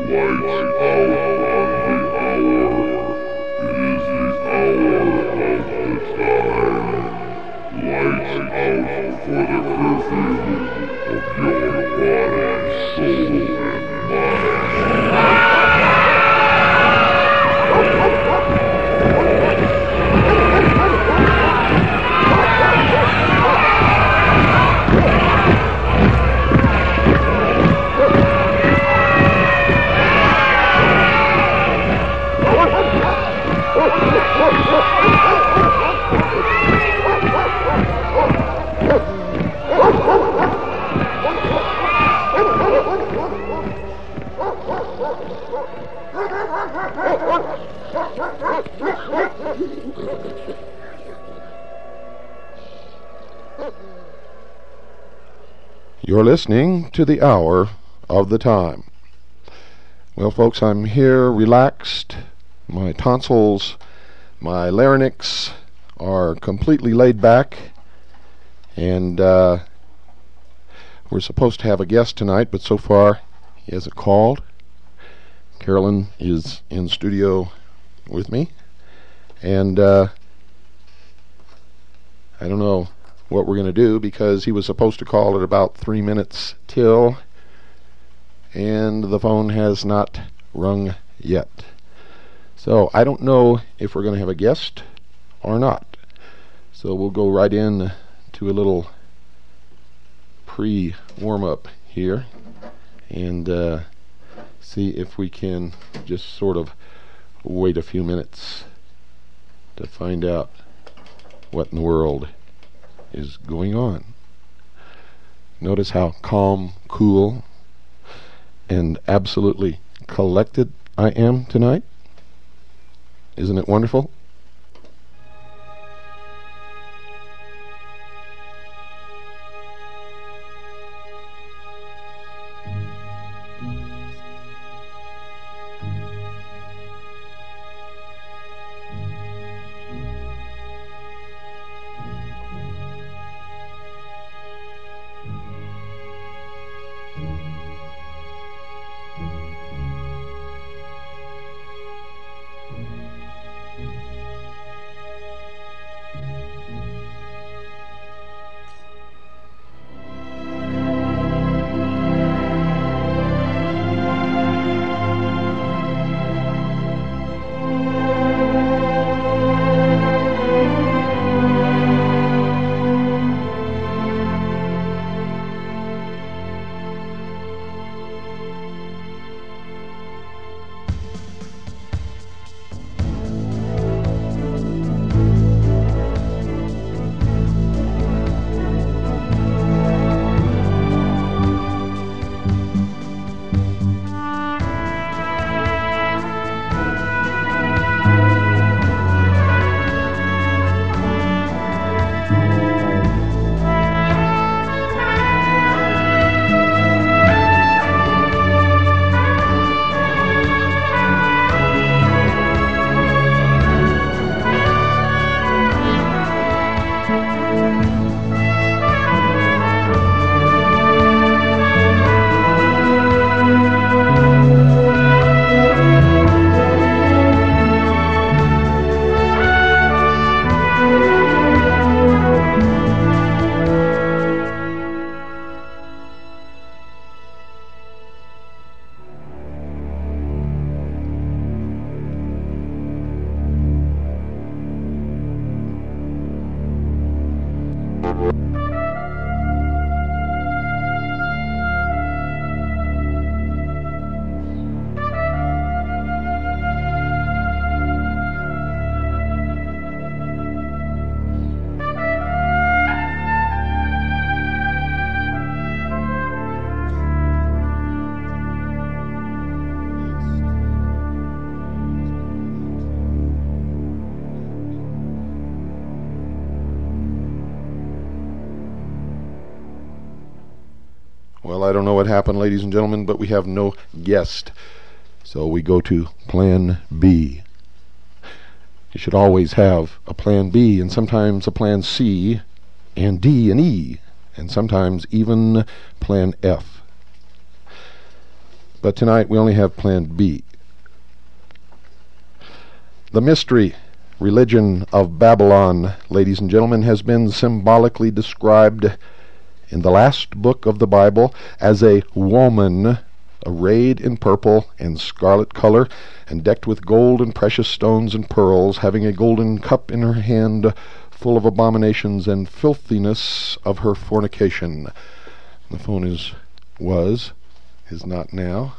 You're listening to the Hour of the Time. Well, folks, I'm here relaxed. My tonsils, my larynx are completely laid back. And we're supposed to have a guest tonight, but so far he hasn't called. Carolyn is in studio with me. And I don't know what we're going to do, because he was supposed to call at about 3 minutes till, and the phone has not rung yet. So I don't know if we're going to have a guest or not. So we'll go right in to a little pre-warm-up here and see if we can just sort of wait a few minutes to find out what in the world is going on. Notice how calm, cool, and absolutely collected I am tonight. Isn't it wonderful? Well, I don't know what happened, ladies and gentlemen, but we have no guest. So we go to Plan B. You should always have a Plan B, and sometimes a Plan C, and D and E, and sometimes even Plan F. But tonight we only have Plan B. The mystery religion of Babylon, ladies and gentlemen, has been symbolically described in the last book of the Bible as a woman arrayed in purple and scarlet color and decked with gold and precious stones and pearls, having a golden cup in her hand full of abominations and filthiness of her fornication. The phone is not now.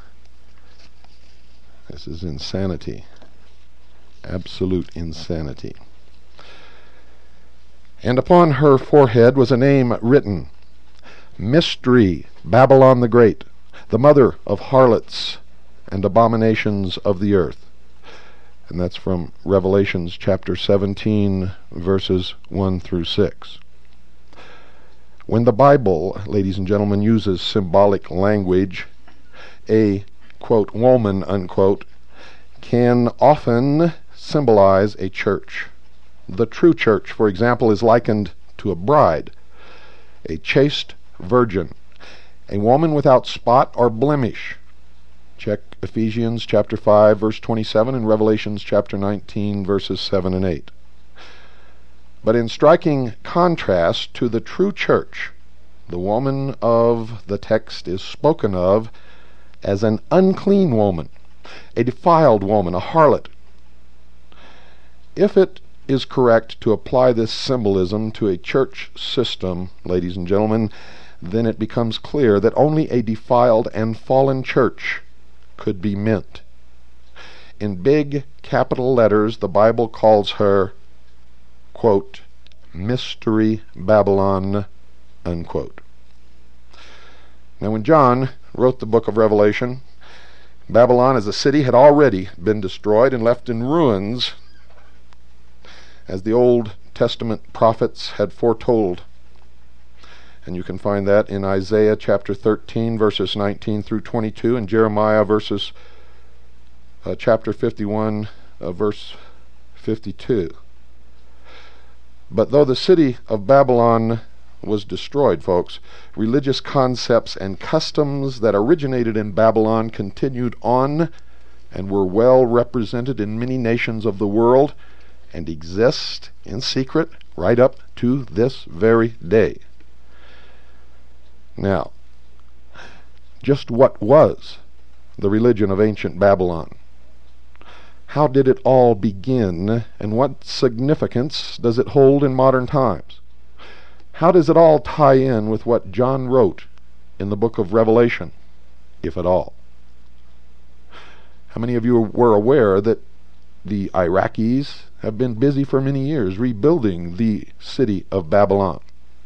This is insanity. Absolute insanity. And upon her forehead was a name written, Mystery, Babylon the Great, the mother of harlots and abominations of the earth. And that's from Revelations chapter 17, verses 1 through 6. When the Bible, ladies and gentlemen, uses symbolic language, a, quote, woman, unquote, can often symbolize a church. The true church, for example, is likened to a bride, a chaste virgin, a woman without spot or blemish. Check Ephesians chapter 5, verse 27, and Revelations chapter 19, verses 7 and 8. But in striking contrast to the true church, the woman of the text is spoken of as an unclean woman, a defiled woman, a harlot. If it is correct to apply this symbolism to a church system, ladies and gentlemen, then it becomes clear that only a defiled and fallen church could be meant. In big capital letters, the Bible calls her, quote, Mystery Babylon, unquote. Now, when John wrote the book of Revelation, Babylon as a city had already been destroyed and left in ruins, as the Old Testament prophets had foretold. And you can find that in Isaiah chapter 13, verses 19 through 22, and Jeremiah chapter 51, verse 52. But though the city of Babylon was destroyed, folks, religious concepts and customs that originated in Babylon continued on and were well represented in many nations of the world and exist in secret right up to this very day. Now, just what was the religion of ancient Babylon? How did it all begin, and what significance does it hold in modern times? How does it all tie in with what John wrote in the book of Revelation, if at all? How many of you were aware that the Iraqis have been busy for many years rebuilding the city of Babylon?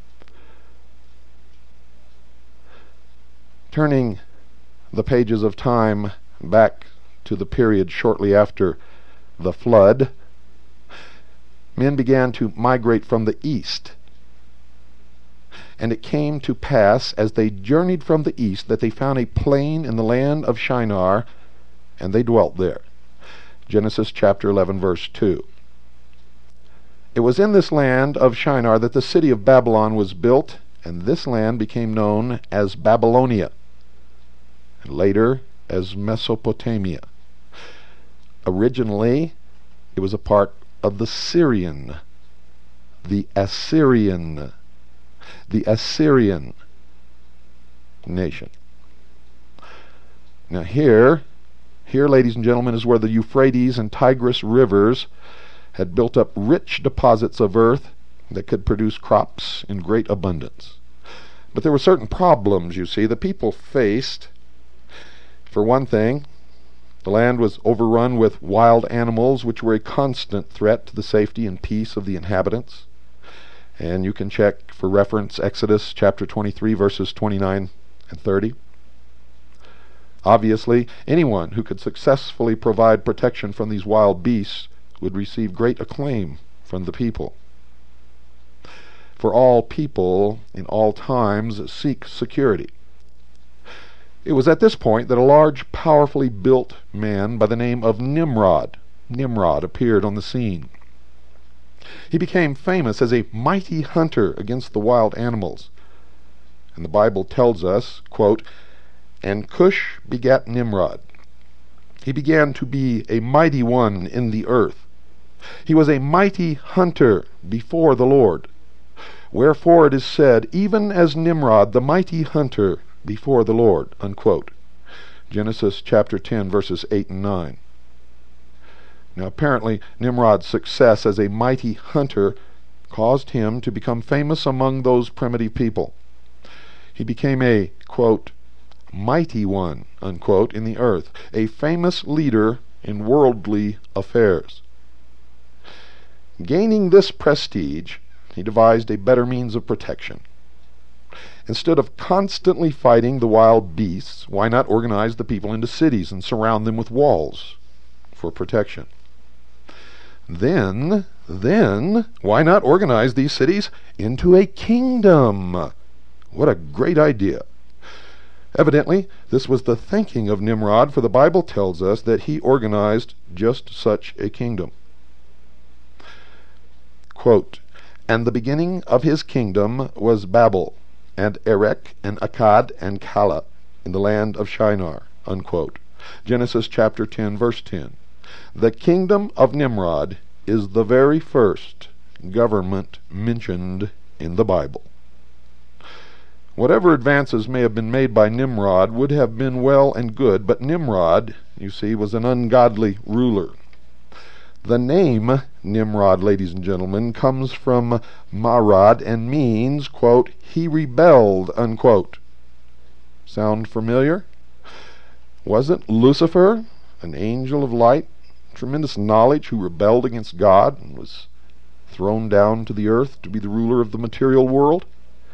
Turning the pages of time back to the period shortly after the flood, men began to migrate from the east. And it came to pass, as they journeyed from the east, that they found a plain in the land of Shinar, and they dwelt there. Genesis chapter 11, verse 2. It was in this land of Shinar that the city of Babylon was built, and this land became known as Babylonia, and later as Mesopotamia. Originally, it was a part of the Assyrian nation. Now here, ladies and gentlemen, is where the Euphrates and Tigris rivers had built up rich deposits of earth that could produce crops in great abundance. But there were certain problems, you see, the people faced. For one thing, the land was overrun with wild animals, which were a constant threat to the safety and peace of the inhabitants. And you can check for reference Exodus chapter 23, verses 29 and 30. Obviously, anyone who could successfully provide protection from these wild beasts would receive great acclaim from the people. For all people in all times seek security. It was at this point that a large, powerfully built man by the name of Nimrod appeared on the scene. He became famous as a mighty hunter against the wild animals. And the Bible tells us, quote, And Cush begat Nimrod. He began to be a mighty one in the earth. He was a mighty hunter before the Lord. Wherefore it is said, even as Nimrod, the mighty hunter before the Lord, unquote. Genesis chapter 10, verses 8 and 9. Now apparently Nimrod's success as a mighty hunter caused him to become famous among those primitive people. He became a, quote, mighty one, unquote, in the earth, a famous leader in worldly affairs. Gaining this prestige, he devised a better means of protection. Instead of constantly fighting the wild beasts, why not organize the people into cities and surround them with walls for protection? Then, why not organize these cities into a kingdom? What a great idea. Evidently, this was the thinking of Nimrod, for the Bible tells us that he organized just such a kingdom. Quote, and the beginning of his kingdom was Babel, and Erech, and Akkad, and Calneh, in the land of Shinar, unquote. Genesis chapter 10, verse 10. The kingdom of Nimrod is the very first government mentioned in the Bible. Whatever advances may have been made by Nimrod would have been well and good, but Nimrod, you see, was an ungodly ruler. The name Nimrod, ladies and gentlemen, comes from Marad and means, quote, he rebelled, unquote. Sound familiar? Wasn't Lucifer, an angel of light, tremendous knowledge, who rebelled against God and was thrown down to the earth to be the ruler of the material world?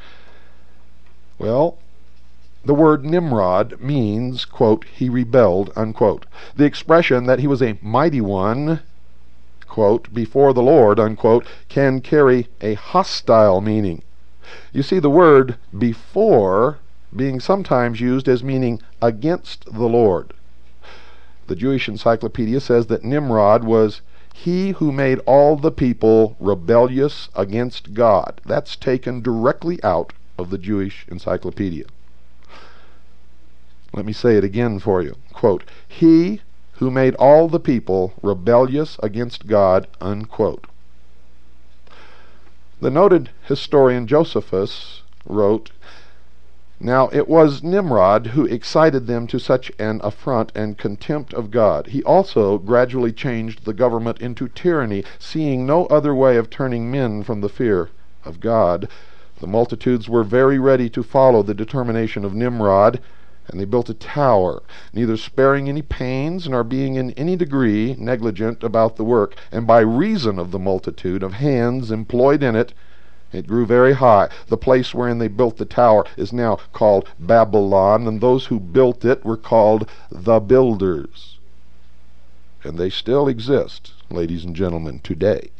Well, the word Nimrod means, quote, he rebelled, unquote. The expression that he was a mighty one, quote, before the Lord, unquote, can carry a hostile meaning. You see the word before being sometimes used as meaning against the Lord. The Jewish Encyclopedia says that Nimrod was he who made all the people rebellious against God. That's taken directly out of the Jewish Encyclopedia. Let me say it again for you. Quote, he who made all the people rebellious against God, unquote. The noted historian Josephus wrote, now it was Nimrod who excited them to such an affront and contempt of God. He also gradually changed the government into tyranny, seeing no other way of turning men from the fear of God. The multitudes were very ready to follow the determination of Nimrod, and they built a tower, neither sparing any pains nor being in any degree negligent about the work. And by reason of the multitude of hands employed in it, it grew very high. The place wherein they built the tower is now called Babylon, and those who built it were called the builders. And they still exist, ladies and gentlemen, today.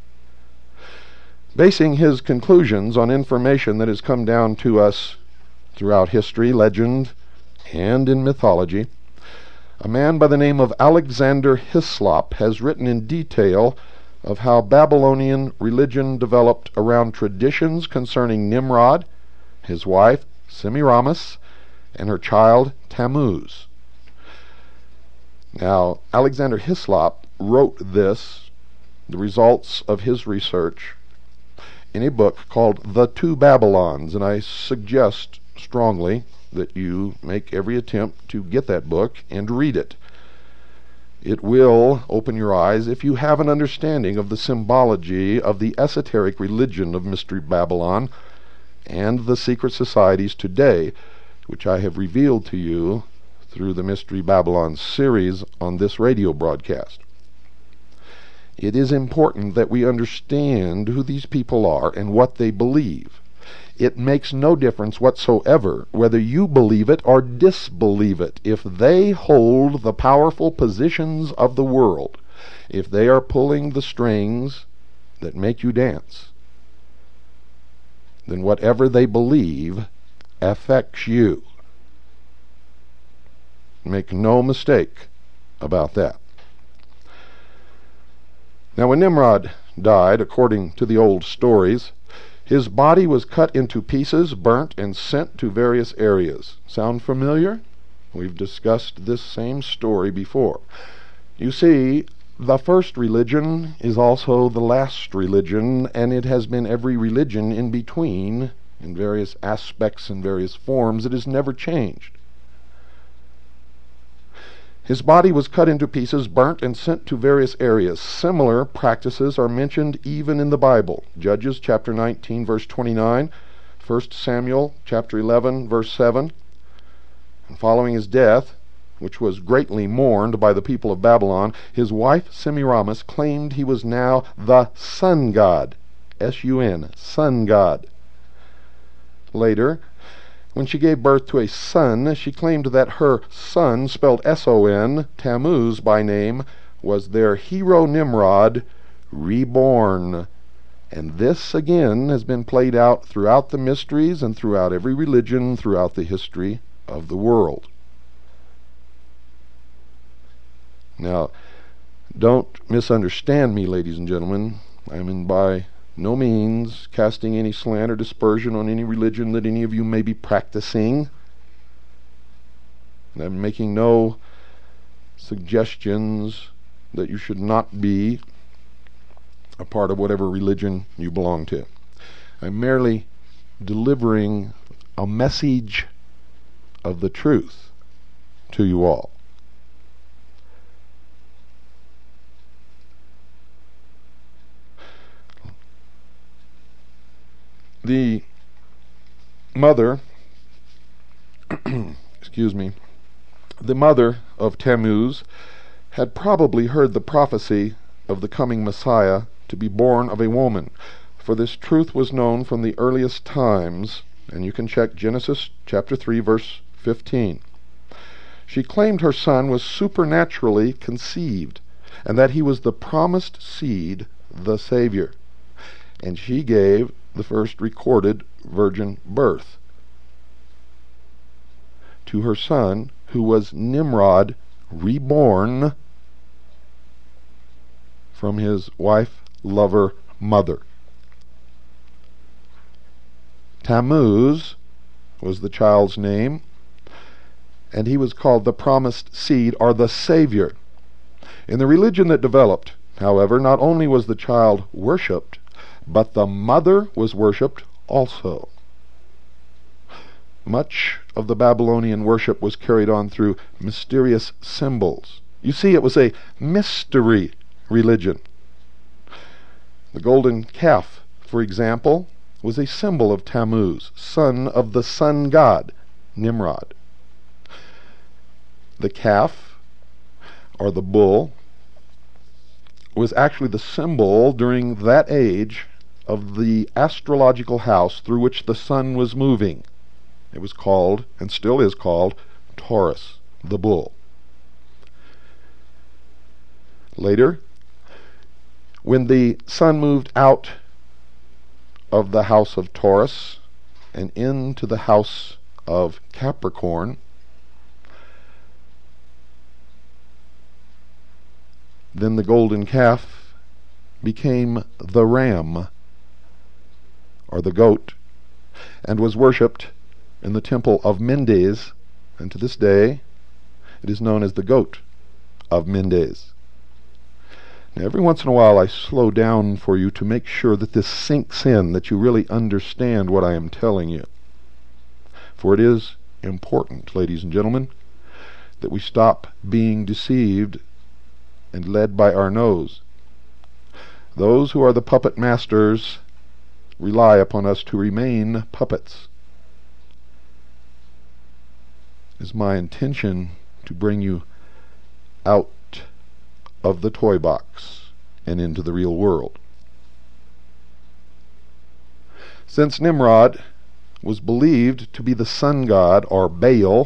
Basing his conclusions on information that has come down to us throughout history, legend, and in mythology, a man by the name of Alexander Hislop has written in detail of how Babylonian religion developed around traditions concerning Nimrod, his wife Semiramis, and her child Tammuz. Now, Alexander Hislop wrote this, the results of his research, in a book called The Two Babylons, and I suggest strongly that you make every attempt to get that book and read it. It will open your eyes if you have an understanding of the symbology of the esoteric religion of Mystery Babylon and the secret societies today, which I have revealed to you through the Mystery Babylon series on this radio broadcast. It is important that we understand who these people are and what they believe. It makes no difference whatsoever whether you believe it or disbelieve it. If they hold the powerful positions of the world, if they are pulling the strings that make you dance, then whatever they believe affects you. Make no mistake about that. Now, when Nimrod died, according to the old stories, his body was cut into pieces, burnt, and sent to various areas. Sound familiar? We've discussed this same story before. You see, the first religion is also the last religion, and it has been every religion in between, in various aspects and various forms. It has never changed. His body was cut into pieces, burnt, and sent to various areas. Similar practices are mentioned even in the Bible. Judges chapter 19, verse 29, 1 Samuel chapter 11, verse 7. And following his death, which was greatly mourned by the people of Babylon, his wife Semiramis claimed he was now the sun god, S-U-N, sun god. Later, when she gave birth to a son, she claimed that her son, spelled S-O-N, Tammuz by name, was their hero Nimrod, reborn. And this, again, has been played out throughout the mysteries and throughout every religion throughout the history of the world. Now, don't misunderstand me, ladies and gentlemen. I'm by no means casting any slant or dispersion on any religion that any of you may be practicing. I'm making no suggestions that you should not be a part of whatever religion you belong to. I'm merely delivering a message of the truth to you all. The mother, the mother of Tammuz had probably heard the prophecy of the coming Messiah to be born of a woman, for this truth was known from the earliest times, and you can check Genesis chapter 3, verse 15. She claimed her son was supernaturally conceived, and that he was the promised seed, the Savior. And she gave the first recorded virgin birth to her son, who was Nimrod, reborn from his wife, lover, mother. Tammuz was the child's name, and he was called the promised seed, or the Savior. In the religion that developed, however, not only was the child worshipped, but the mother was worshipped also. Much of the Babylonian worship was carried on through mysterious symbols. You see, it was a mystery religion. The golden calf, for example, was a symbol of Tammuz, son of the sun god, Nimrod. The calf, or the bull, was actually the symbol during that age of the astrological house through which the sun was moving. It was called, and still is called, Taurus, the bull. Later, when the sun moved out of the house of Taurus and into the house of Capricorn, then the golden calf became the ram, or the goat, and was worshipped in the temple of Mendes, and to this day it is known as the goat of Mendes. Now, every once in a while I slow down for you to make sure that this sinks in, that you really understand what I am telling you. For it is important, ladies and gentlemen, that we stop being deceived and led by our nose. Those who are the puppet masters rely upon us to remain puppets. It is my intention to bring you out of the toy box and into the real world. Since Nimrod was believed to be the sun god, or Baal,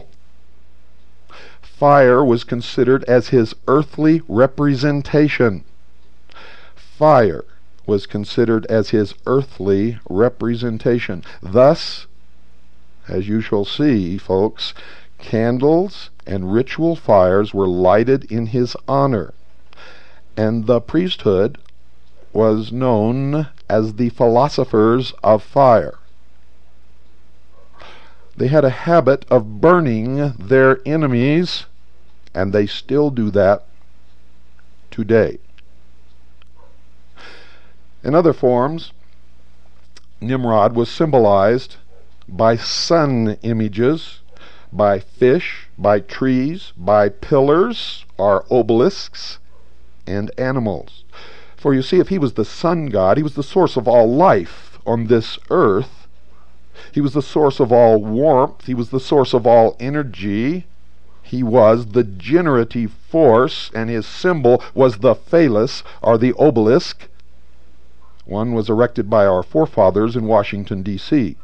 fire was considered as his earthly representation. Fire was considered as his earthly representation. Thus, as you shall see, folks, candles and ritual fires were lighted in his honor, and the priesthood was known as the philosophers of fire. They had a habit of burning their enemies, and they still do that today. In other forms, Nimrod was symbolized by sun images, by fish, by trees, by pillars or obelisks, and animals. For you see, if he was the sun god, he was the source of all life on this earth. He was the source of all warmth. He was the source of all energy. He was the generative force, and his symbol was the phallus, or the obelisk. One was erected by our forefathers in Washington, D.C.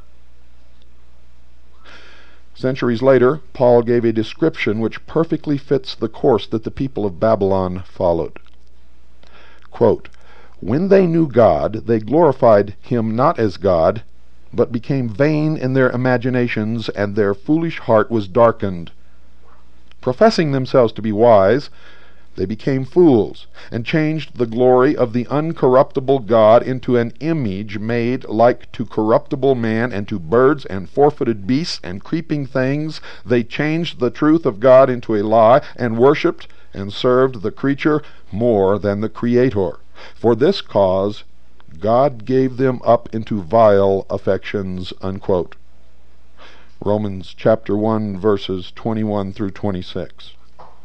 Centuries later, Paul gave a description which perfectly fits the course that the people of Babylon followed. Quote, "When they knew God, they glorified him not as God, but became vain in their imaginations, and their foolish heart was darkened. Professing themselves to be wise, they became fools, and changed the glory of the uncorruptible God into an image made like to corruptible man, and to birds and four-footed beasts and creeping things. They changed the truth of God into a lie, and worshipped and served the creature more than the Creator. For this cause God gave them up into vile affections." Unquote. Romans chapter 1, verses 21 through 26.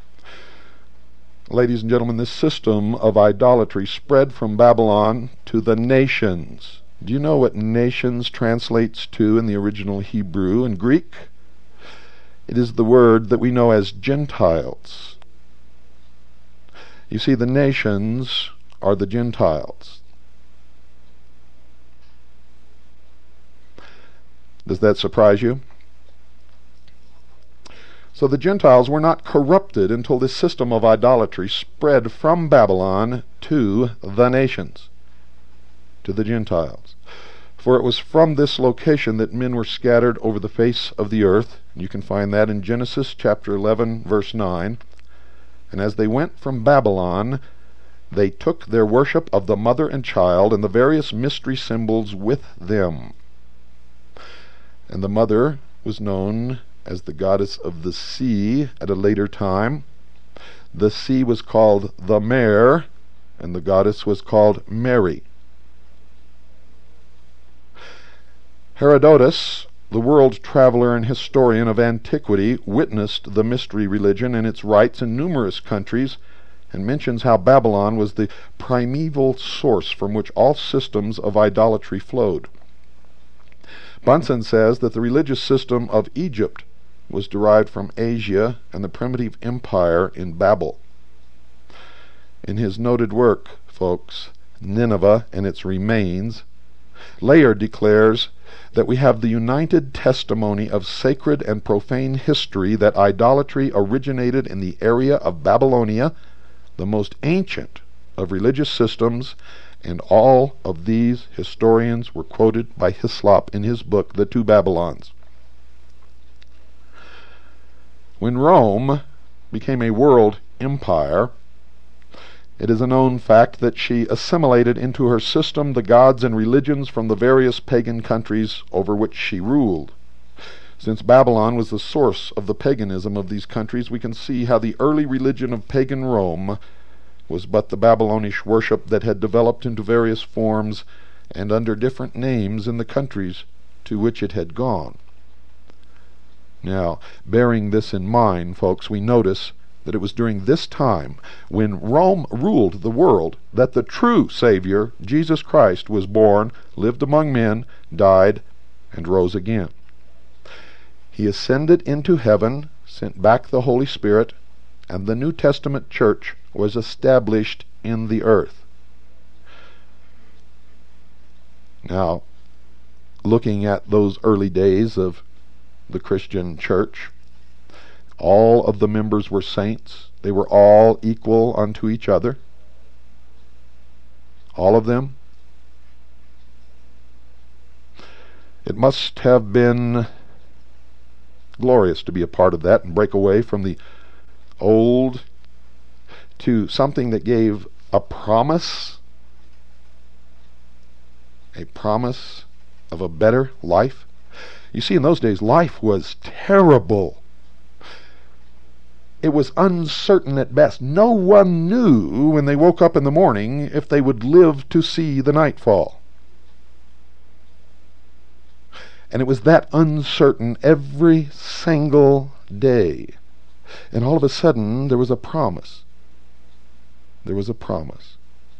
Ladies and gentlemen, this system of idolatry spread from Babylon to the nations. Do you know what nations translates to in the original Hebrew and Greek? It is the word that we know as Gentiles. You see, the nations are the Gentiles. Does that surprise you? So the Gentiles were not corrupted until this system of idolatry spread from Babylon to the nations, to the Gentiles. For it was from this location that men were scattered over the face of the earth. You can find that in Genesis chapter 11, verse 9. And as they went from Babylon, they took their worship of the mother and child and the various mystery symbols with them. And the mother was known as the goddess of the sea at a later time. The sea was called the Mare, and the goddess was called Mary. Herodotus, the world traveler and historian of antiquity, witnessed the mystery religion and its rites in numerous countries, and mentions how Babylon was the primeval source from which all systems of idolatry flowed. Bunsen says that the religious system of Egypt was derived from Asia and the primitive empire in Babel. In his noted work, folks, Nineveh and its Remains, Layard declares that we have the united testimony of sacred and profane history that idolatry originated in the area of Babylonia, the most ancient of religious systems, and all of these historians were quoted by Hislop in his book, The Two Babylons. When Rome became a world empire, it is a known fact that she assimilated into her system the gods and religions from the various pagan countries over which she ruled. Since Babylon was the source of the paganism of these countries, we can see how the early religion of pagan Rome was but the Babylonish worship that had developed into various forms and under different names in the countries to which it had gone. Now, bearing this in mind, folks, we notice that it was during this time, when Rome ruled the world, that the true Savior, Jesus Christ, was born, lived among men, died, and rose again. He ascended into heaven, sent back the Holy Spirit, and the New Testament church was established in the earth. Now, looking at those early days of the Christian church, all of the members were saints. They were all equal unto each other. All of them. It must have been glorious to be a part of that and break away from the old to something that gave a promise of a better life. You see, in those days, life was terrible. It was uncertain at best. No one knew when they woke up in the morning if they would live to see the nightfall. And it was that uncertain every single day. And all of a sudden, there was a promise. There was a promise.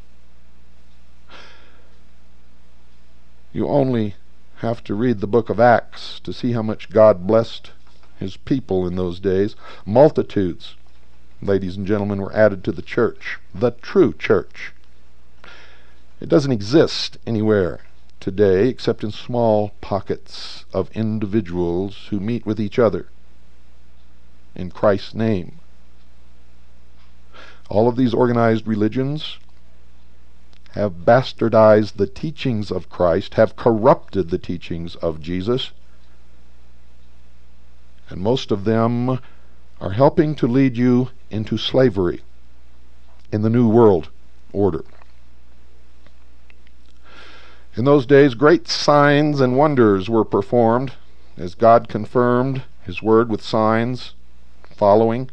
You only have to read the book of Acts to see how much God blessed his people in those days. Multitudes, ladies and gentlemen, were added to the church, the true church. It doesn't exist anywhere today except in small pockets of individuals who meet with each other in Christ's name. All of these organized religions have bastardized the teachings of Christ, have corrupted the teachings of Jesus, and most of them are helping to lead you into slavery in the New World Order. In those days, great signs and wonders were performed as God confirmed his word with signs following.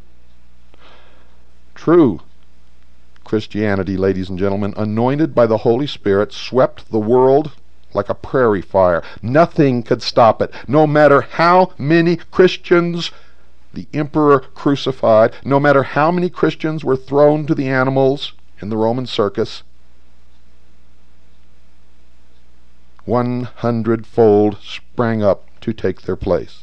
True Christianity, ladies and gentlemen, anointed by the Holy Spirit, swept the world like a prairie fire. Nothing could stop it. No matter how many Christians the emperor crucified, no matter how many Christians were thrown to the animals in the Roman circus, 100-fold sprang up to take their place.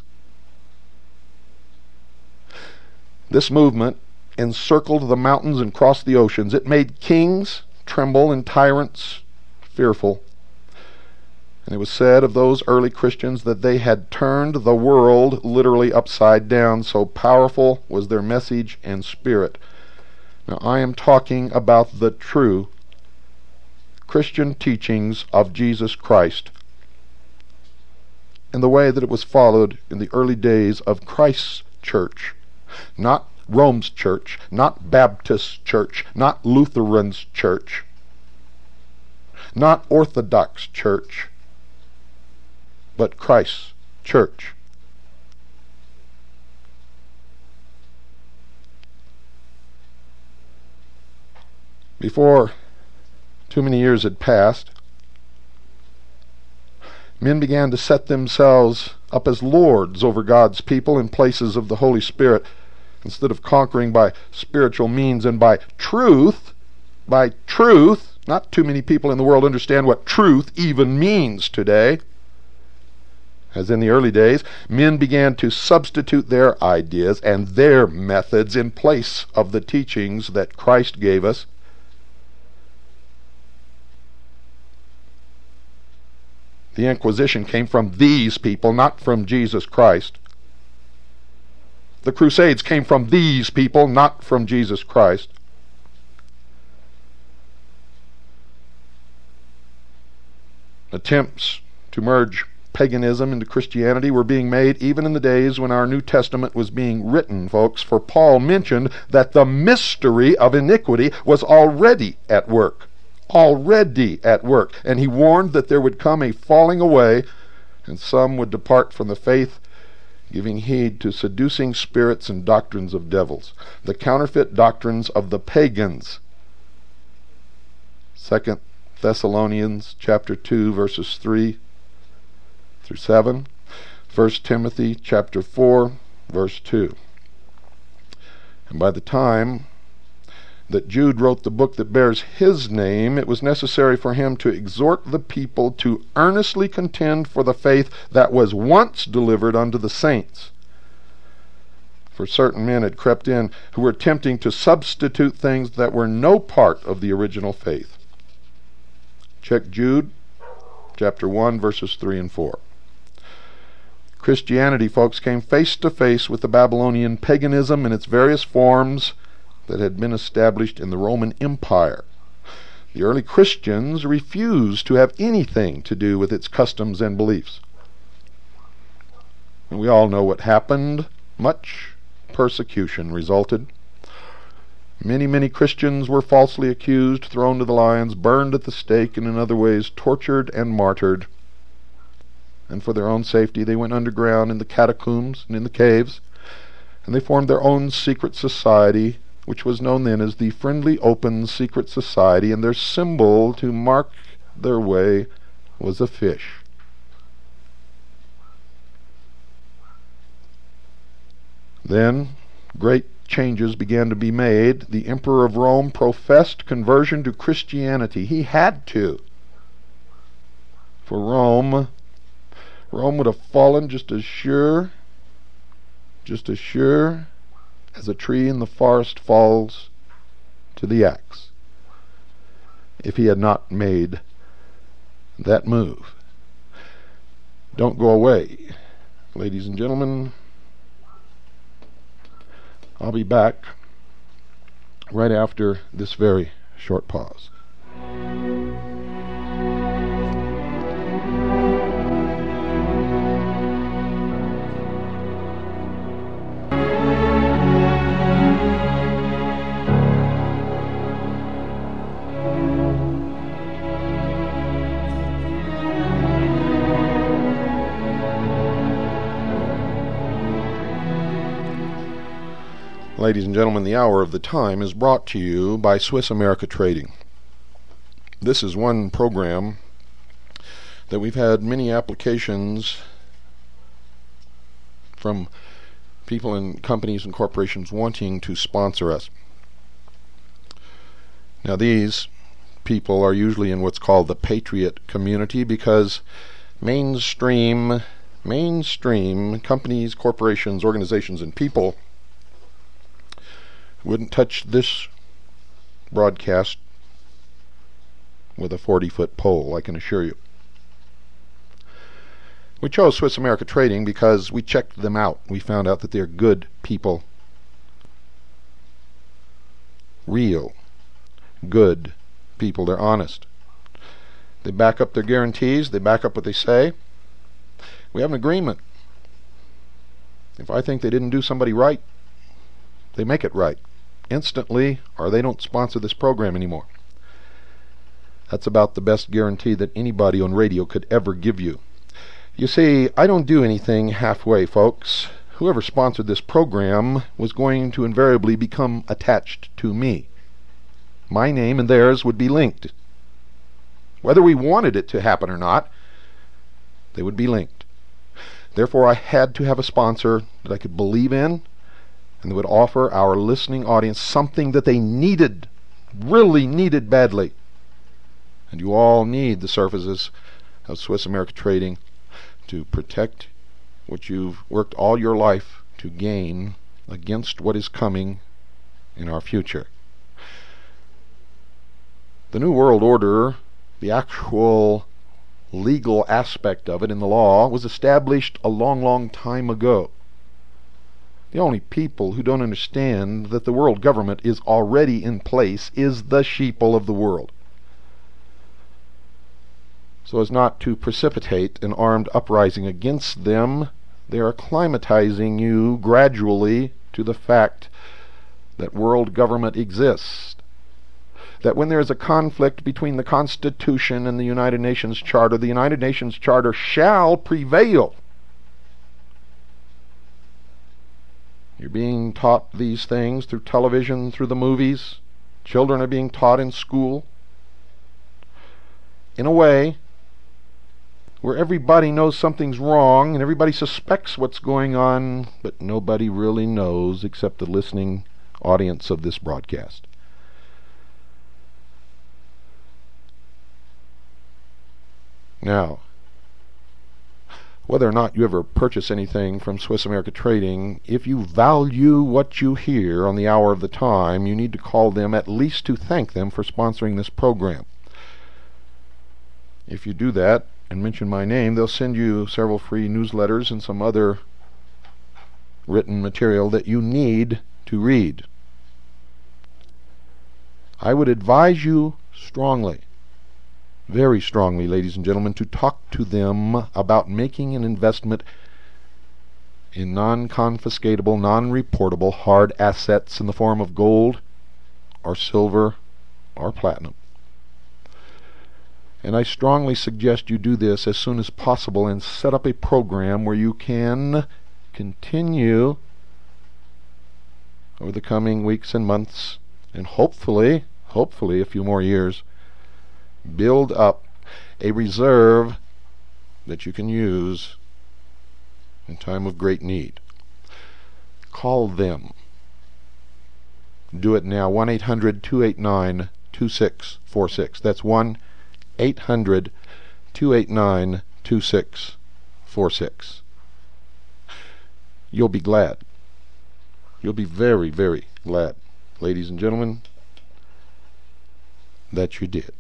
This movement encircled the mountains and crossed the oceans. It made kings tremble and tyrants fearful. And it was said of those early Christians that they had turned the world literally upside down, so powerful was their message and spirit. Now, I am talking about the true Christian teachings of Jesus Christ and the way that it was followed in the early days of Christ's church. Not Rome's church, not Baptist church, not Lutheran's church, not Orthodox church, but Christ's church. Before too many years had passed, men began to set themselves up as lords over God's people in places of the Holy Spirit. Instead of conquering by spiritual means and by truth, not too many people in the world understand what truth even means today. As in the early days, men began to substitute their ideas and their methods in place of the teachings that Christ gave us. The Inquisition came from these people, not from Jesus Christ. The Crusades came from these people, not from Jesus Christ. Attempts to merge paganism into Christianity were being made even in the days when our New Testament was being written, folks, for Paul mentioned that the mystery of iniquity was already at work. And he warned that there would come a falling away, and some would depart from the faith, giving heed to seducing spirits and doctrines of devils, the counterfeit doctrines of the pagans. 2 Thessalonians chapter 2, verses 3 through 7. 1 Timothy chapter 4, verse 2. And by the time that Jude wrote the book that bears his name, it was necessary for him to exhort the people to earnestly contend for the faith that was once delivered unto the saints. For certain men had crept in who were attempting to substitute things that were no part of the original faith. Check Jude chapter 1, verses 3 and 4. Christianity, folks, came face to face with the Babylonian paganism in its various forms that had been established in the Roman Empire. The early Christians refused to have anything to do with its customs and beliefs. And we all know what happened. Much persecution resulted. Many Christians were falsely accused, thrown to the lions, burned at the stake, and in other ways tortured and martyred. and for their own safety they went underground in the catacombs and in the caves, and they formed their own secret society, which was known then as the Friendly Open Secret Society, and their symbol to mark their way was a fish. Then great changes began to be made. The Emperor of Rome professed conversion to Christianity. He had to. For Rome would have fallen just as sure as a tree in the forest falls to the axe, if he had not made that move. Don't go away, ladies and gentlemen. I'll be back right after this very short pause. Ladies and gentlemen, the Hour of the Time is brought to you by Swiss America Trading. This is one program that we've had many applications from people and companies and corporations wanting to sponsor us. Now, these people are usually in what's called the patriot community, because mainstream companies, corporations, organizations, and people wouldn't touch this broadcast with a 40-foot pole, I can assure you. We chose Swiss America Trading because we checked them out. We found out that they're good people. Real, good people. They're honest. They back up their guarantees. They back up what they say. We have an agreement. If I think they didn't do somebody right, they make it right instantly, or they don't sponsor this program anymore. That's about the best guarantee that anybody on radio could ever give you. You see, I don't do anything halfway, folks. Whoever sponsored this program was going to invariably become attached to me. My name and theirs would be linked. Whether we wanted it to happen or not, they would be linked. Therefore, I had to have a sponsor that I could believe in, and that would offer our listening audience something that they needed, really needed badly. And you all need the services of Swiss America Trading to protect what you've worked all your life to gain against what is coming in our future. The New World Order, the actual legal aspect of it in the law, was established a long, long time ago. The only people who don't understand that the world government is already in place is the sheeple of the world. So as not to precipitate an armed uprising against them, they are acclimatizing you gradually to the fact that world government exists. That when there is a conflict between the Constitution and the United Nations Charter, the United Nations Charter shall prevail. You're being taught these things through television, through the movies. Children are being taught in school. In a way where everybody knows something's wrong and everybody suspects what's going on, but nobody really knows except the listening audience of this broadcast. Now, whether or not you ever purchase anything from Swiss America Trading, if you value what you hear on the Hour of the Time, you need to call them at least to thank them for sponsoring this program. If you do that and mention my name, they'll send you several free newsletters and some other written material that you need to read. I would advise you strongly, very strongly, ladies and gentlemen, to talk to them about making an investment in non-confiscatable, non-reportable hard assets in the form of gold or silver or platinum. And I strongly suggest you do this as soon as possible and set up a program where you can continue over the coming weeks and months, and hopefully a few more years, build up a reserve that you can use in time of great need. Call them. Do it now. 1-800-289-2646. That's 1-800-289-2646. You'll be glad. You'll be very, very glad, ladies and gentlemen, that you did.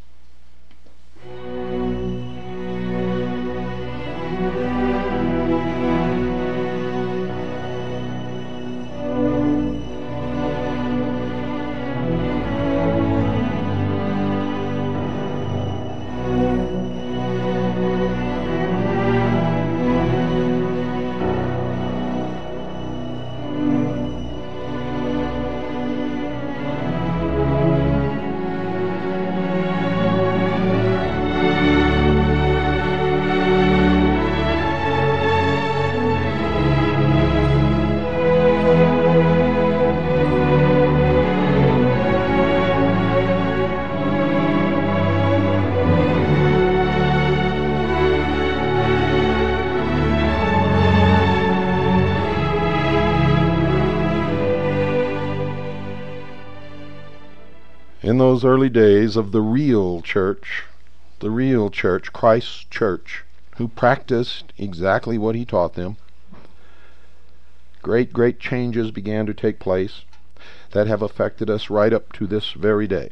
In those early days of the real church, Christ's church, who practiced exactly what he taught them, great changes began to take place that have affected us right up to this very day.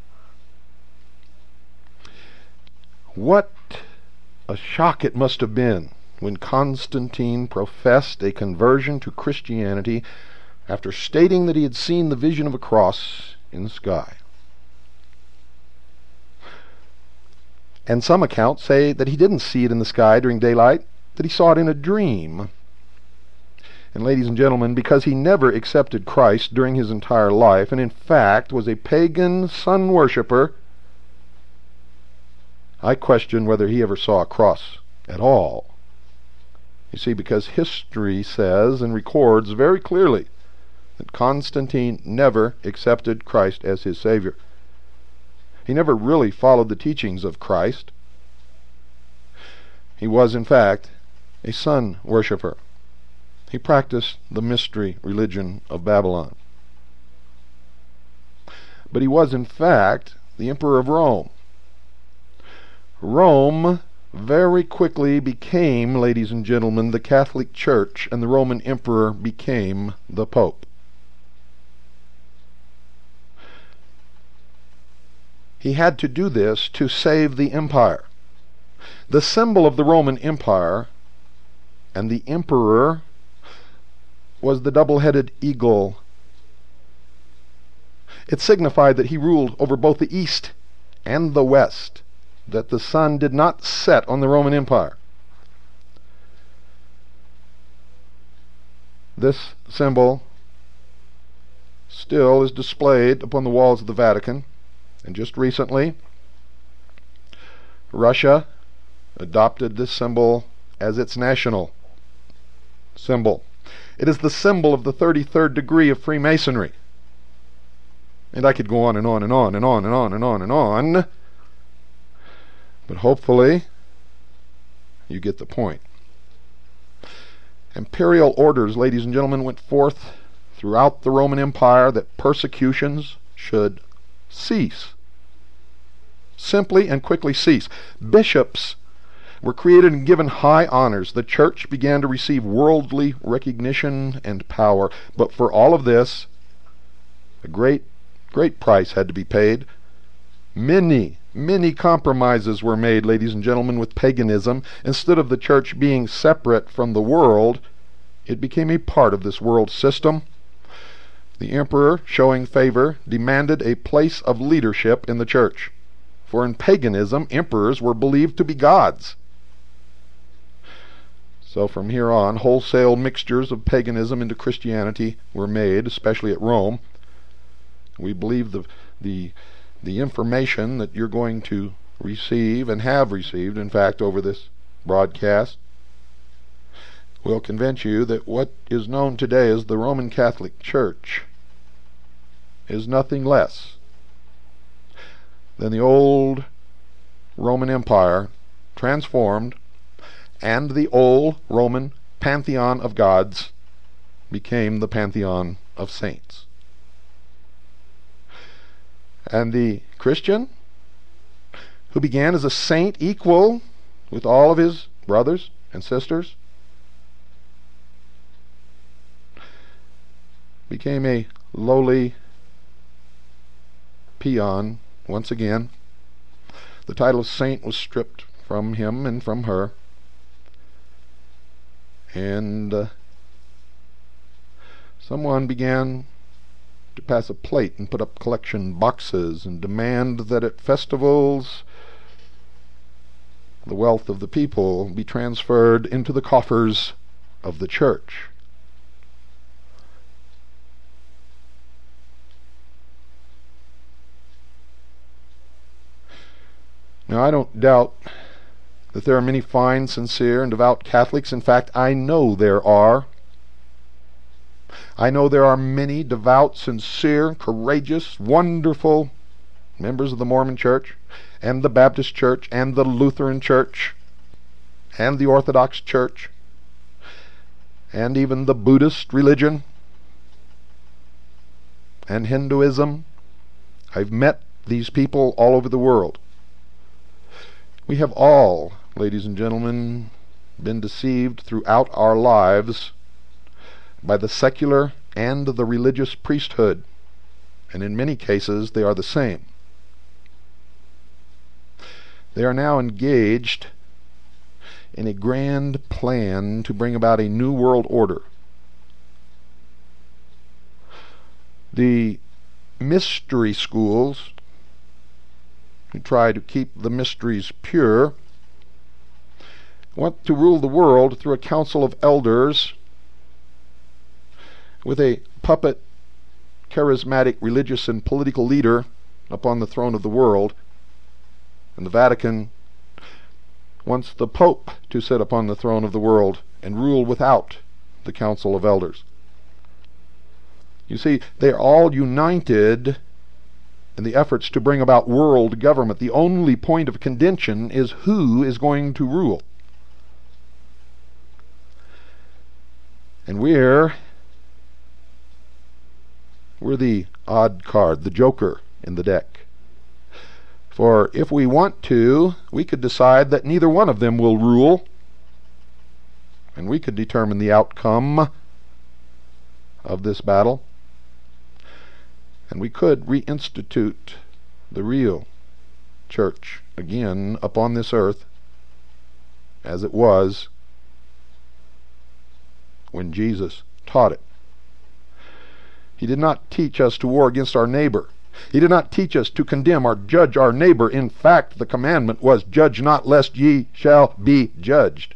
What a shock it must have been when Constantine professed a conversion to Christianity after stating that he had seen the vision of a cross in the sky. And some accounts say that he didn't see it in the sky during daylight, that he saw it in a dream. And ladies and gentlemen, because he never accepted Christ during his entire life, and in fact was a pagan sun worshipper, I question whether he ever saw a cross at all. You see, because history says and records very clearly that Constantine never accepted Christ as his Savior. He never really followed the teachings of Christ. He was, in fact, a sun worshipper. He practiced the mystery religion of Babylon. But he was, in fact, the emperor of Rome. Rome very quickly became, ladies and gentlemen, the Catholic Church, and the Roman emperor became the Pope. He had to do this to save the empire. The symbol of the Roman Empire and the emperor was the double-headed eagle. It signified that he ruled over both the east and the west, that the sun did not set on the Roman Empire. This symbol still is displayed upon the walls of the Vatican. And just recently, Russia adopted this symbol as its national symbol. It is the symbol of the 33rd degree of Freemasonry. And I could go on and on and on and on and on and on and on. But hopefully, you get the point. Imperial orders, ladies and gentlemen, went forth throughout the Roman Empire that persecutions should cease. Simply and quickly cease. Bishops were created and given high honors. The church began to receive worldly recognition and power. But for all of this, a great price had to be paid. Many compromises were made, ladies and gentlemen, with paganism. Instead of the church being separate from the world, it became a part of this world system. The emperor, showing favor, demanded a place of leadership in the church. For in paganism, emperors were believed to be gods. So from here on, wholesale mixtures of paganism into Christianity were made, especially at Rome. We believe the information that you're going to receive and have received, in fact, over this broadcast, will convince you that what is known today as the Roman Catholic Church is nothing less than the old Roman Empire transformed, and the old Roman pantheon of gods became the pantheon of saints. And the Christian, who began as a saint equal with all of his brothers and sisters, became a lowly peon once again. The title of saint was stripped from him and from her, and someone began to pass a plate and put up collection boxes and demand that at festivals the wealth of the people be transferred into the coffers of the church. Now, I don't doubt that there are many fine, sincere, and devout Catholics. In fact, I know there are. I know there are many devout, sincere, courageous, wonderful members of the Mormon Church, and the Baptist Church, and the Lutheran Church, and the Orthodox Church, and even the Buddhist religion, and Hinduism. I've met these people all over the world. We have all, ladies and gentlemen, been deceived throughout our lives by the secular and the religious priesthood, and in many cases they are the same. They are now engaged in a grand plan to bring about a new world order. The mystery schools, who try to keep the mysteries pure, want to rule the world through a council of elders with a puppet, charismatic, religious, and political leader upon the throne of the world. And the Vatican wants the Pope to sit upon the throne of the world and rule without the council of elders. You see, they are all united in the efforts to bring about world government. The only point of contention is who is going to rule. And we're the odd card, the joker in the deck. For if we want to, we could decide that neither one of them will rule, and we could determine the outcome of this battle, and we could reinstitute the real church again upon this earth as it was when Jesus taught it. He did not teach us to war against our neighbor. He did not teach us to condemn or judge our neighbor. In fact, the commandment was, "Judge not, lest ye shall be judged."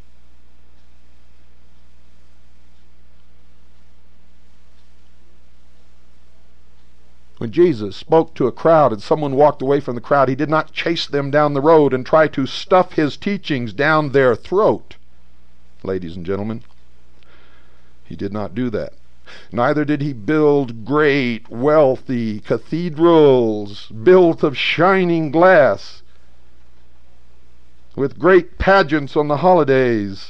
When Jesus spoke to a crowd and someone walked away from the crowd, he did not chase them down the road and try to stuff his teachings down their throat. Ladies and gentlemen, he did not do that. Neither did he build great, wealthy cathedrals built of shining glass with great pageants on the holidays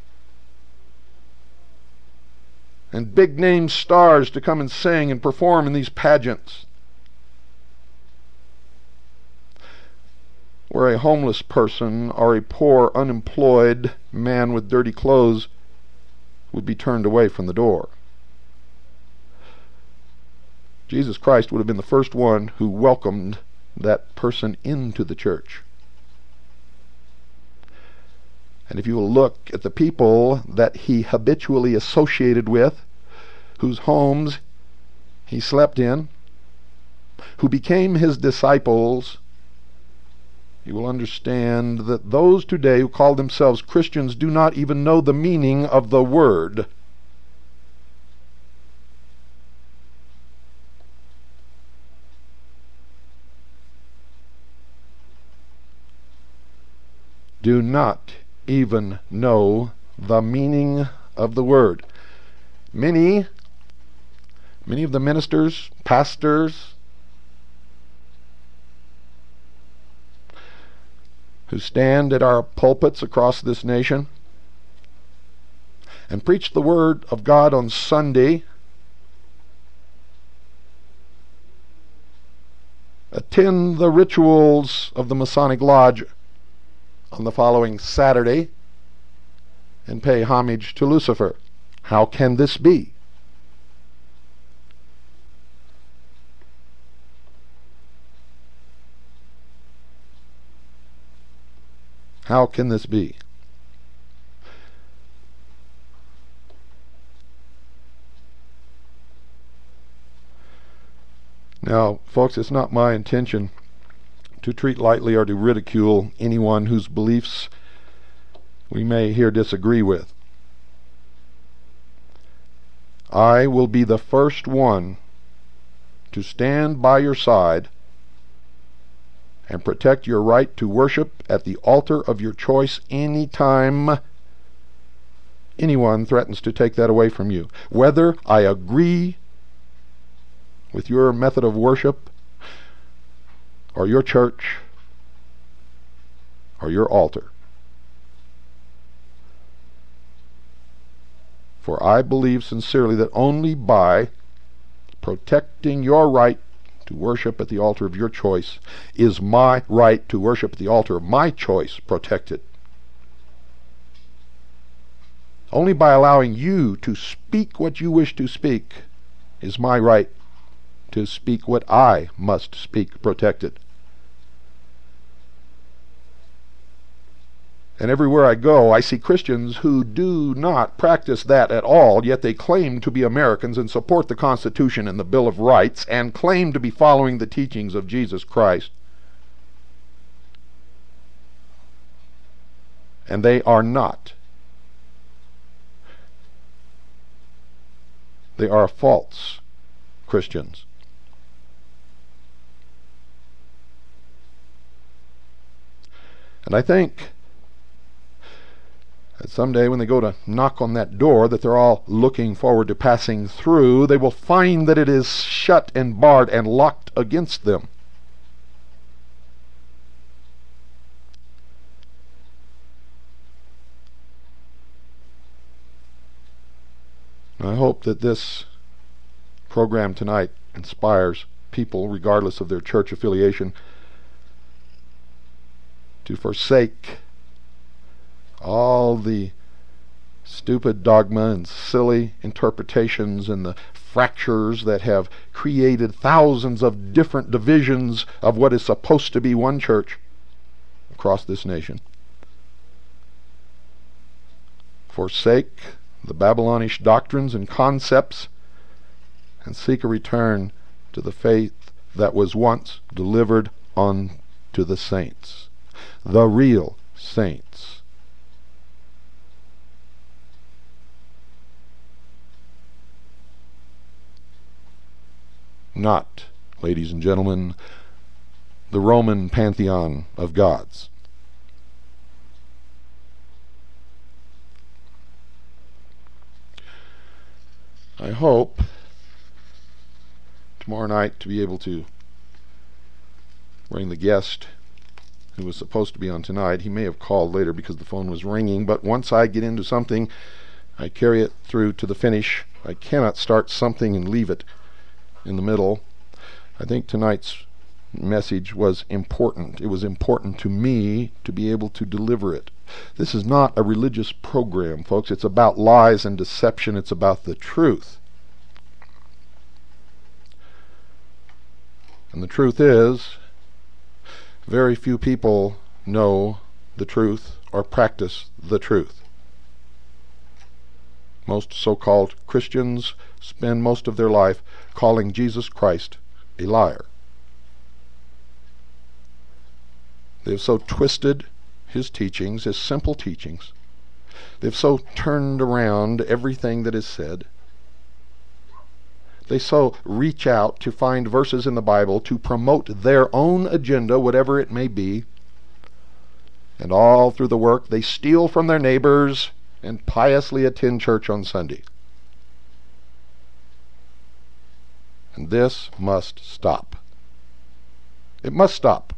and big-name stars to come and sing and perform in these pageants, where a homeless person or a poor, unemployed man with dirty clothes would be turned away from the door. Jesus Christ would have been the first one who welcomed that person into the church. And if you will look at the people that he habitually associated with, whose homes he slept in, who became his disciples, you will understand that those today who call themselves Christians do not even know the meaning of the word. do not even know the meaning of the word. Many of the ministers, pastors, who stand at our pulpits across this nation and preach the Word of God on Sunday, attend the rituals of the Masonic Lodge on the following Saturday, and pay homage to Lucifer. How can this be? How can this be? Now, folks, it's not my intention to treat lightly or to ridicule anyone whose beliefs we may here disagree with. I will be the first one to stand by your side and protect your right to worship at the altar of your choice any time anyone threatens to take that away from you. Whether I agree with your method of worship, or your church, or your altar. For I believe sincerely that only by protecting your right to worship at the altar of your choice is my right to worship at the altar of my choice protected. Only by allowing you to speak what you wish to speak is my right to speak what I must speak protected. And everywhere I go, I see Christians who do not practice that at all, yet they claim to be Americans and support the Constitution and the Bill of Rights and claim to be following the teachings of Jesus Christ. And they are not. They are false Christians. And I think that someday when they go to knock on that door that they're all looking forward to passing through, they will find that it is shut and barred and locked against them. I hope that this program tonight inspires people, regardless of their church affiliation, to forsake all the stupid dogma and silly interpretations and the fractures that have created thousands of different divisions of what is supposed to be one church across this nation. Forsake the Babylonish doctrines and concepts and seek a return to the faith that was once delivered unto the saints, the real saints. Not, ladies and gentlemen, the Roman pantheon of gods. I hope tomorrow night to be able to bring the guest who was supposed to be on tonight. He may have called later because the phone was ringing, but once I get into something, I carry it through to the finish. I cannot start something and leave it in the middle. I think tonight's message was important. It was important to me to be able to deliver it. This is not a religious program, folks. It's about lies and deception. It's about the truth. And the truth is, very few people know the truth or practice the truth. Most so-called Christians spend most of their life calling Jesus Christ a liar. They've so twisted his teachings, his simple teachings. They've so turned around everything that is said. They so reach out to find verses in the Bible to promote their own agenda, whatever it may be. And all through the work they steal from their neighbors and piously attend church on Sunday. And this must stop. It must stop.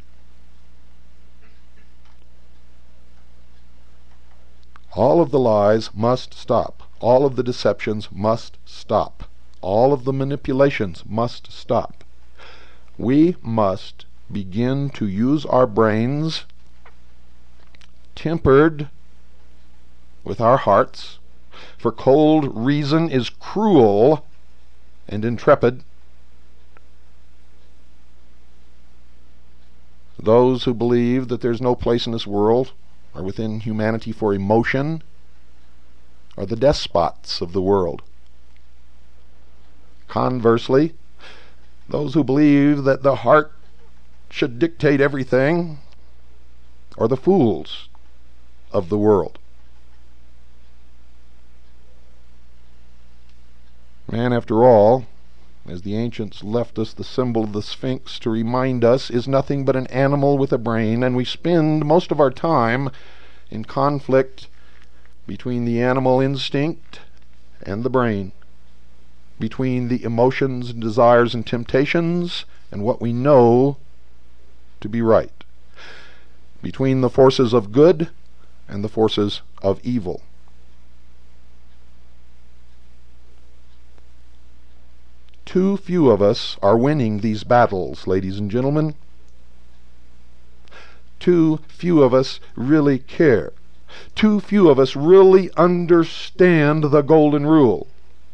All of the lies must stop. All of the deceptions must stop. All of the manipulations must stop. We must begin to use our brains, tempered with our hearts, for cold reason is cruel and intrepid. Those who believe that there's no place in this world or within humanity for emotion are the despots of the world. Conversely, those who believe that the heart should dictate everything are the fools of the world. Man, after all, as the ancients left us the symbol of the Sphinx to remind us, is nothing but an animal with a brain, and we spend most of our time in conflict between the animal instinct and the brain, between the emotions and desires and temptations and what we know to be right, between the forces of good and the forces of evil. Too few of us are winning these battles, ladies and gentlemen. Too few of us really care. Too few of us really understand the golden rule.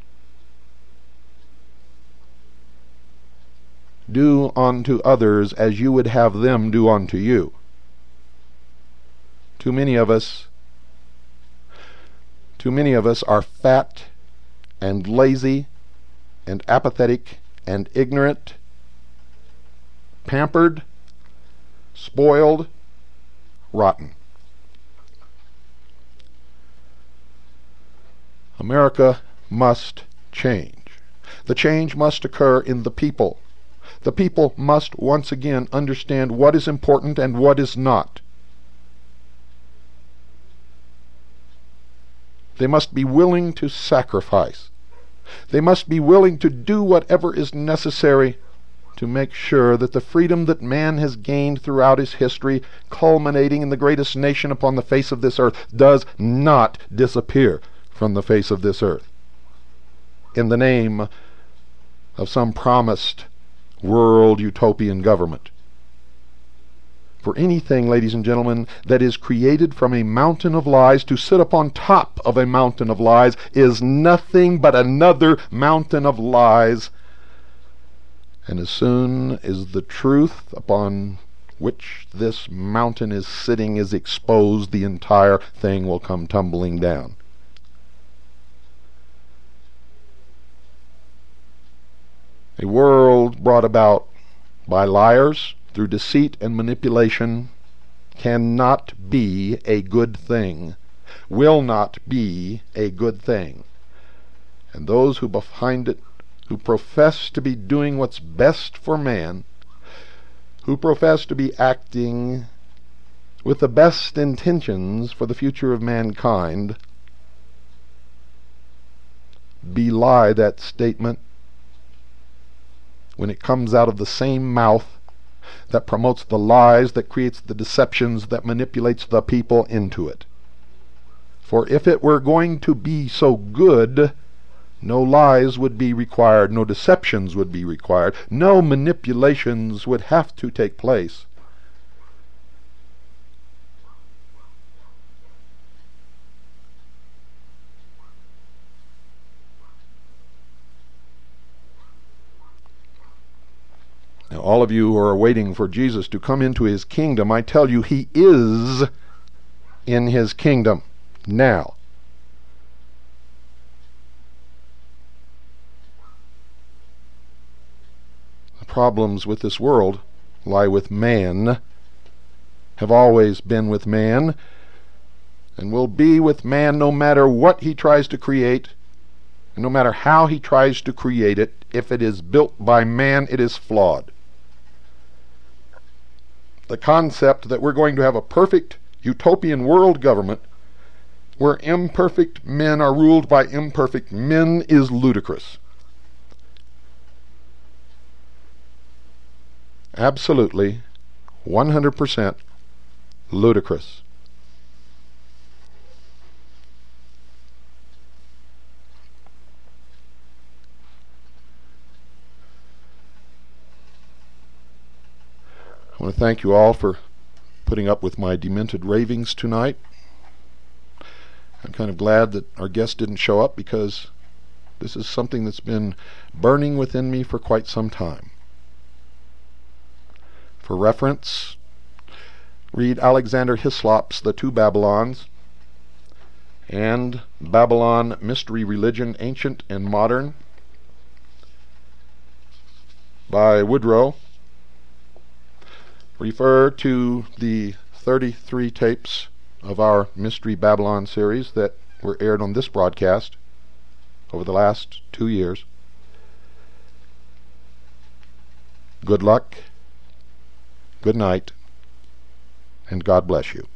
Do unto others as you would have them do unto you. Too many of us are fat and lazy and apathetic and ignorant, pampered, spoiled, rotten. America must change. The change must occur in the people. The people must once again understand what is important and what is not. They must be willing to sacrifice. They must be willing to do whatever is necessary to make sure that the freedom that man has gained throughout his history, culminating in the greatest nation upon the face of this earth, does not disappear from the face of this earth in the name of some promised world utopian government. For anything, ladies and gentlemen, that is created from a mountain of lies to sit upon top of a mountain of lies is nothing but another mountain of lies. And as soon as the truth upon which this mountain is sitting is exposed, the entire thing will come tumbling down. A world brought about by liars through deceit and manipulation cannot be a good thing, will not be a good thing. And those who behind it, who profess to be doing what's best for man, who profess to be acting with the best intentions for the future of mankind, belie that statement when it comes out of the same mouth that promotes the lies, that creates the deceptions, that manipulates the people into it. For if it were going to be so good, no lies would be required, no deceptions would be required, no manipulations would have to take place. Now, all of you who are waiting for Jesus to come into his kingdom, I tell you, he is in his kingdom now. The problems with this world lie with man, have always been with man, and will be with man no matter what he tries to create, and no matter how he tries to create it. If it is built by man, it is flawed. The concept that we're going to have a perfect utopian world government where imperfect men are ruled by imperfect men is ludicrous. Absolutely, 100% ludicrous. I want to thank you all for putting up with my demented ravings tonight. I'm kind of glad that our guest didn't show up, because this is something that's been burning within me for quite some time. For reference, read Alexander Hislop's The Two Babylons and Babylon, Mystery Religion, Ancient and Modern by Woodrow. Refer to the 33 tapes of our Mystery Babylon series that were aired on this broadcast over the last 2 years. Good luck, good night, and God bless you.